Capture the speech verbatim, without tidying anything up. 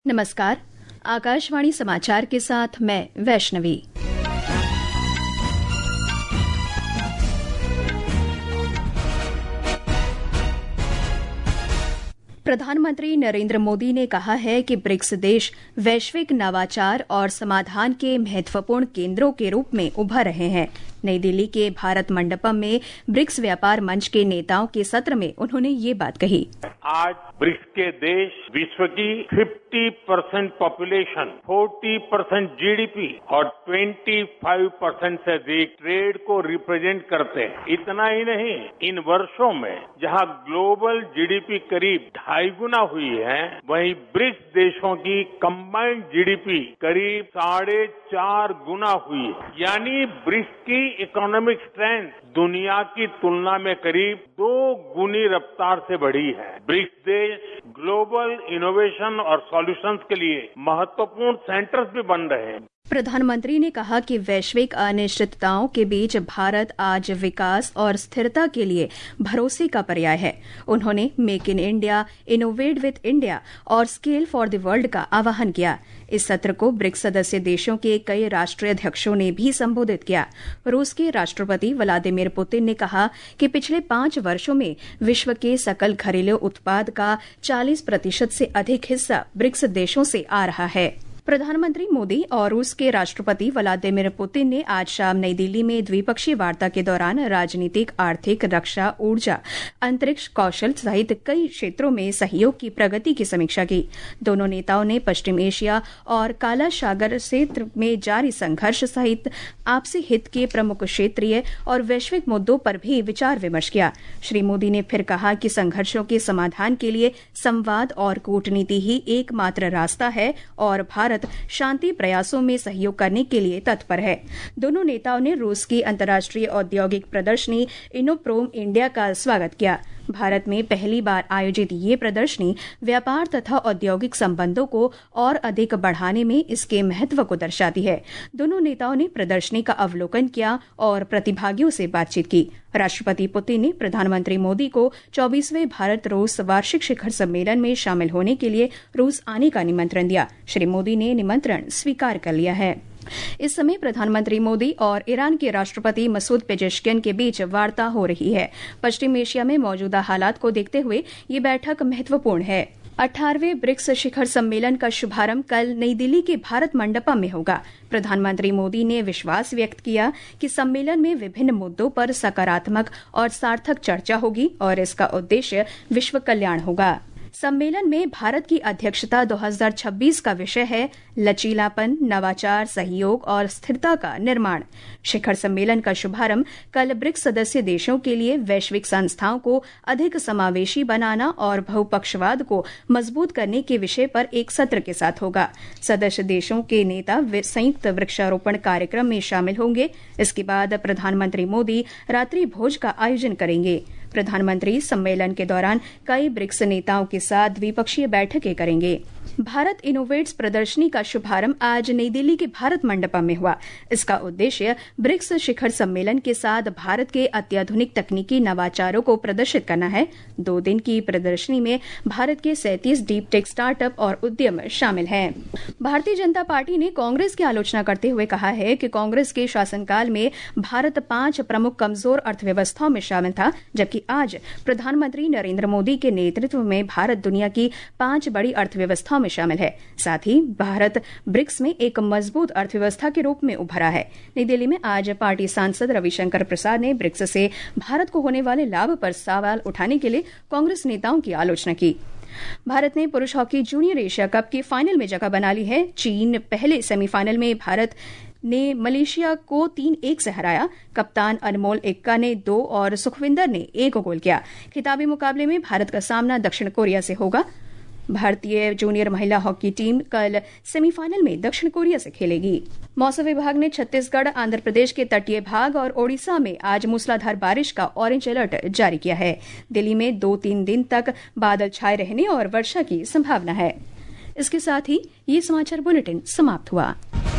नमस्कार, आकाशवाणी समाचार के साथ मैं वैष्णवी। प्रधानमंत्री नरेंद्र मोदी ने कहा है कि ब्रिक्स देश वैश्विक नवाचार और समाधान के महत्वपूर्ण केंद्रों के रूप में उभर रहे हैं। नई दिल्ली के भारत मंडपम में ब्रिक्स व्यापार मंच के नेताओं के सत्र में उन्होंने ये बात कही। आज ब्रिक्स के देश विश्व की पचास परसेंट पॉपुलेशन, चालीस परसेंट जीडीपी और पच्चीस परसेंट से अधिक ट्रेड को रिप्रेजेंट करते हैं। इतना ही नहीं, इन वर्षों में जहां ग्लोबल जीडीपी करीब ढाई गुना हुई है, वहीं ब्रिक्स देशों की कंबाइंड जीडीपी करीब साढ़े चार गुना हुई है। यानी ब्रिक्स की इकोनॉमिक स्ट्रेंथ दुनिया की तुलना में करीब दो गुनी रफ्तार से बढ़ी है। ब्रिक्स देश ग्लोबल इनोवेशन और सॉल्यूशंस के लिए महत्वपूर्ण सेंटर्स भी बन रहे हैं। प्रधानमंत्री ने कहा कि वैश्विक अनिश्चितताओं के बीच भारत आज विकास और स्थिरता के लिए भरोसे का पर्याय है। उन्होंने make in India, innovate with India और स्केल फॉर द वर्ल्ड का आह्वान किया। इस सत्र को ब्रिक्स सदस्य देशों के कई राष्ट्रीय अध्यक्षों ने भी संबोधित किया। रूस के राष्ट्रपति व्लादिमीर पुतिन ने कहा कि पिछले पांच वर्षों में विश्व के सकल घरेलू उत्पाद का चालीस प्रतिशत से अधिक हिस्सा ब्रिक्स देशों से आ रहा है। प्रधानमंत्री मोदी और रूस के राष्ट्रपति व्लादिमीर पुतिन ने आज शाम नई दिल्ली में द्विपक्षीय वार्ता के दौरान राजनीतिक, आर्थिक, रक्षा, ऊर्जा, अंतरिक्ष, कौशल सहित कई क्षेत्रों में सहयोग की प्रगति की समीक्षा की। दोनों नेताओं ने पश्चिम एशिया और काला सागर क्षेत्र में जारी संघर्ष सहित आपसी हित के प्रमुख क्षेत्रीय और वैश्विक मुद्दों पर भी विचार विमर्श किया। श्री मोदी ने फिर कहा कि संघर्षों के समाधान के लिए संवाद और कूटनीति ही एकमात्र रास्ता है और भारत शांति प्रयासों में सहयोग करने के लिए तत्पर है। दोनों नेताओं ने रूस की अंतर्राष्ट्रीय औद्योगिक प्रदर्शनी इनोप्रोम इंडिया का स्वागत किया। भारत में पहली बार आयोजित ये प्रदर्शनी व्यापार तथा औद्योगिक संबंधों को और अधिक बढ़ाने में इसके महत्व को दर्शाती है। दोनों नेताओं ने प्रदर्शनी का अवलोकन किया और प्रतिभागियों से बातचीत की। राष्ट्रपति पुतिन ने प्रधानमंत्री मोदी को चौबीसवें भारत रूस वार्षिक शिखर सम्मेलन में शामिल होने के लिए रूस आने का निमंत्रण दिया। श्री मोदी ने निमंत्रण स्वीकार कर लिया है। इस समय प्रधानमंत्री मोदी और ईरान के राष्ट्रपति मसूद पेजेश्कियन के बीच वार्ता हो रही है। पश्चिम एशिया में मौजूदा हालात को देखते हुए ये बैठक महत्वपूर्ण है। अठारहवें ब्रिक्स शिखर सम्मेलन का शुभारंभ कल नई दिल्ली के भारत मंडपम में होगा। प्रधानमंत्री मोदी ने विश्वास व्यक्त किया कि सम्मेलन में विभिन्न मुद्दों पर सकारात्मक और सार्थक चर्चा होगी और इसका उद्देश्य विश्व कल्याण होगा। सम्मेलन में भारत की अध्यक्षता दो हज़ार छब्बीस का विषय है लचीलापन, नवाचार, सहयोग और स्थिरता का निर्माण। शिखर सम्मेलन का शुभारंभ कल ब्रिक्स सदस्य देशों के लिए वैश्विक संस्थाओं को अधिक समावेशी बनाना और बहुपक्षवाद को मजबूत करने के विषय पर एक सत्र के साथ होगा। सदस्य देशों के नेता संयुक्त वृक्षारोपण कार्यक्रम में शामिल होंगे। इसके बाद प्रधानमंत्री मोदी रात्रि भोज का आयोजन करेंगे। प्रधानमंत्री सम्मेलन के दौरान कई ब्रिक्स नेताओं के साथ द्विपक्षीय बैठकें करेंगे। भारत इनोवेट्स प्रदर्शनी का शुभारंभ आज नई दिल्ली के भारत मंडपम में हुआ। इसका उद्देश्य ब्रिक्स शिखर सम्मेलन के साथ भारत के अत्याधुनिक तकनीकी नवाचारों को प्रदर्शित करना है। दो दिन की प्रदर्शनी में भारत के सैंतीस डीप टेक स्टार्टअप और उद्यम शामिल हैं। भारतीय जनता पार्टी ने कांग्रेस की आलोचना करते हुए कहा है कि कांग्रेस के शासनकाल में भारत पांच प्रमुख कमजोर अर्थव्यवस्थाओं में शामिल था, जबकि आज प्रधानमंत्री नरेंद्र मोदी के नेतृत्व में भारत दुनिया की पांच बड़ी अर्थव्यवस्थाओं में शामिल है। साथ ही भारत ब्रिक्स में एक मजबूत अर्थव्यवस्था के रूप में उभरा है। नई दिल्ली में आज पार्टी सांसद रविशंकर प्रसाद ने ब्रिक्स से भारत को होने वाले लाभ पर सवाल उठाने के लिए कांग्रेस नेताओं की आलोचना की। भारत ने पुरुष हॉकी जूनियर एशिया कप के फाइनल में जगह बना ली है। चीन पहले सेमीफाइनल में भारत ने मलेशिया को तीन एक से हराया। कप्तान अनमोल एक्का ने दो और सुखविंदर ने एक गोल किया। खिताबी मुकाबले में भारत का सामना दक्षिण कोरिया से होगा। भारतीय जूनियर महिला हॉकी टीम कल सेमीफाइनल में दक्षिण कोरिया से खेलेगी। मौसम विभाग ने छत्तीसगढ़, आंध्र प्रदेश के तटीय भाग और ओडिशा में आज मूसलाधार बारिश का ऑरेंज अलर्ट जारी किया है। दिल्ली में दो तीन दिन तक बादल छाए रहने और वर्षा की संभावना है। इसके साथ ही ये समाचार बुलेटिन समाप्त हुआ।